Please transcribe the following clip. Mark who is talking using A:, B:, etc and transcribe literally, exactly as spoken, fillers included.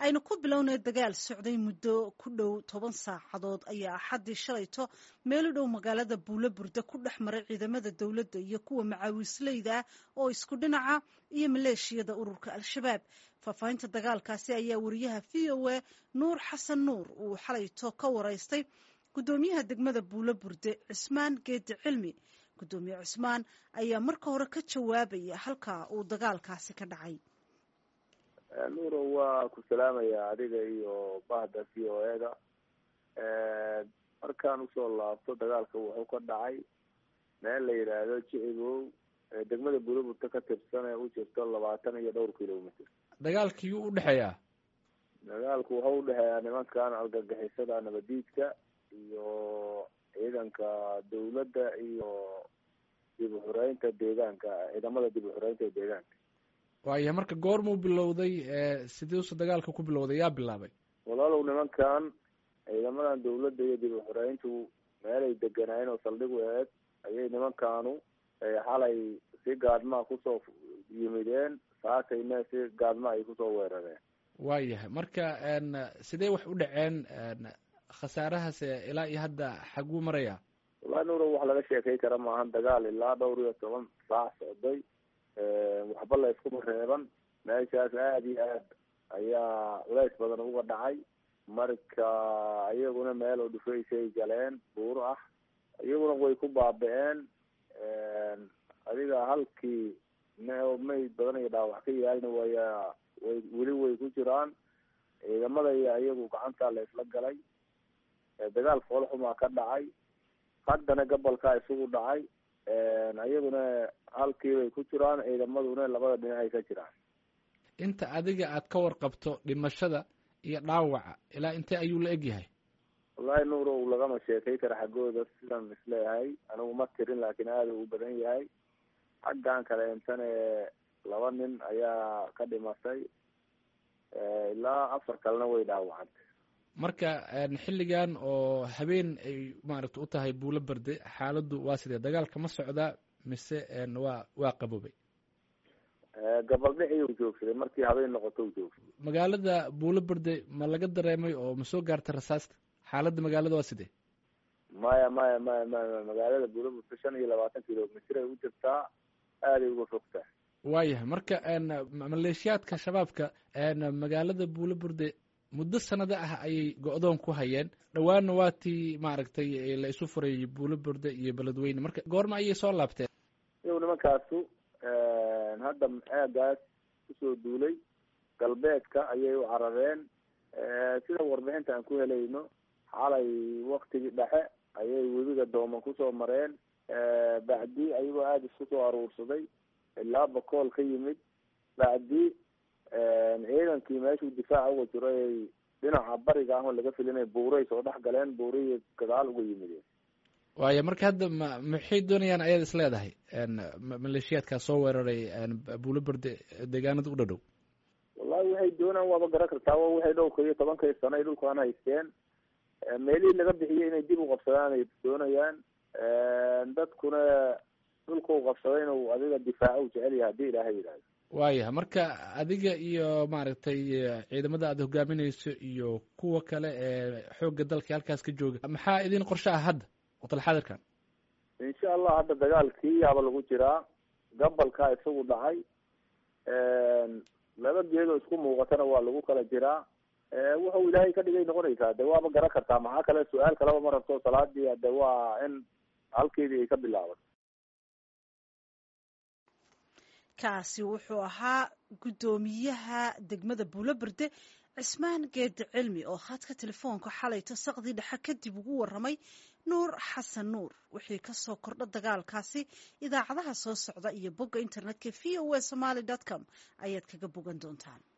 A: aynu ku bilownay dagaal socday muddo ku dhow toban saacadood ayaa axaddii shalayto meel u dhow magaalada buuloburda ku dhex maray ciidamada dowladda iyo kuwa macaawisleyda ah oo isku dhinaca iyo maleeshiyada ururka al-shabaab. faahfaahinta dagaalkaasi ayaa wariyaha v o a nuur xasan nuur uu xalayto ka waraystay gudoomiyaha degmada buuloburde cismaan geedi cilmi. gudoomiye cismaan ayaa marka hore ka jawaabaya halka uu dagaalkaasi ka dhacay.
B: nuuro waa ku salaamaya adiga iyo bahda v o a da. markaan usoo laabto dagaalka wuxuu ka dhacay meel la yidhaahdo jicigow degmada buuloburda ka tirsan ee u jirto labaatan iyo dhowr kilomitr.
C: dagaalkii u udhexeeyaa
B: dagaalku wuxuu udhexeeyaa nimankan argagixisada nabadiidka iyo ciidanka dawladda iyo dib uxureynta deegaanka ciidamada dib uxureynta ee deegaanka.
C: waaya marka goormuu bilowday sidiisu dagaalka ku bilowday yaa bilaabay?
B: walaalow nimankan ciidamadan dawladda iyo dib uxureyntu meelay deganaayeen oo saldhig u aheyd ayay nimankanu xalay si gaadmaa kusoo yimideen saakayna si gaadma ay kusoo weerareen.
C: waayahay marka sidee wax u dhaceen khasaarahaas ilaa iyo hadda xaguu maraya?
B: wallahi nuuro wax laga sheekay kara maahan, dagaal ilaa dhowr iyo toban saac socday, waxba la iskuma reeban. meeshaas aada iyo aad ayaa culays badan uga dhacay. marka iyaguna meel oo dhufaysay galeen buuro ah, iyaguna way ku baaba-een. adiga halkii may badan iyo dhaawac ka yaalna waya way weli way ku jiraan. ciidamada iyo iyagu gacanta la isla galay. dagaal foolxumaa ka dhacay, haddana gobolkaa isugu dhacay. iyaguna halkii bay ku jiraan, ciidamaduna labada dhinacay ka jiraan.
C: inta adiga aad ka warqabto dhimashada iyo dhaawaca ilaa intee ayuu la egyahay?
B: wallahi nuuro lagama sheekay kara xaggooda sidaan isleeyahay, anigu ma tirin laakiin aada u badan yahay. xaggan kale intane laba nin ayaa ka dhimatay, ilaa afar kalena way dhaawacantay.
C: marka xilligan oo habeen ay maaragta u tahay buuloburda xaaladdu waa sidee? dagaalka ma socdaa mise waa waa qaboobay?
B: gabaldhici u joogsaday, markii habeen noqoto u joogsaday.
C: magaalada buuloburda ma laga dareemay oo ma soo gaartay rasaasta? xaaladda magaalada waa sidee?
B: maya maya maya maya magaalada buuloburda shan iyo labaatan kilomitr ay u jirtaa, aaday uga fogtahay.
C: waayahay marka maleeshiyaadka shabaabka magaalada buuloburda muddo sanado ah ayay go-doon ku hayeen. dhawaanna waa tii maaragtay la isu furayay buuloburda iyo beledweyne. marka goorma ayay soo laabteen?
B: iyagu nimankaasu hadda aagaas kusoo duulay galbeedka ayay u carareen. sida warbixinta aan ku helayno xalay waktigii dhexe ayay webiga dooman kusoo mareen. bacdi ayagoo aada isku soo aruursaday ilaa bakool ka yimid. bacdi ciidankii meeshuu difaaca uga jiro ay dhinaca bariga ah oo laga filinay buuray soo dhex galeen, buuriyi gadaal uga yimideen.
C: waaya marka hadda ma maxay doonayaan ayaad is leedahay maleeshiyaadkaa soo weeraray buuloburda deegaanada u dhadhow?
B: wallahi waxay doonaan waaba garan kartaa, wa waxay dhowrka iyo tobankay sano ay dhulkaan haysteen. meelihii laga bixiyay inay dib u qabsadaan ay doonayaan. dadkuna dhulka u qabsaday inuu adiga difaaco u jecel yahay haddii ilaahay yidhahdo.
C: waayahay marka adiga iyo maaragtay ciidamada aada hogaaminayso iyo kuwa kale ee xoogga dalka halkaas ka jooga, maxaa idin qorshe ah hadda watalxadirkan?
B: insha allah hadda dagaalkii yaaba lagu jiraa, gobolkaa isagu dhacay. laba geedoo isku muuqatana waa lagu kala jiraa. wuxuu ilaahay ka dhigay noqonaysaa, de waaba garan kartaa. maxaa kale su-aal kaleba ma rabto, salaadii de waa in halkeedii ay ka bilaabato.
A: kaasi wuxuu ahaa guddoomiyaha degmada buuloburda cismaan geedi cilmi oo khadka telefoonka xalayto saqdii dhexe kadib ugu waramay nuur xasan nuur. wixii kasoo kordha dagaalkaasi idaacadaha soo socda iyo bogga internetka v o a somaly dot com ayaad kaga bogan doontaan.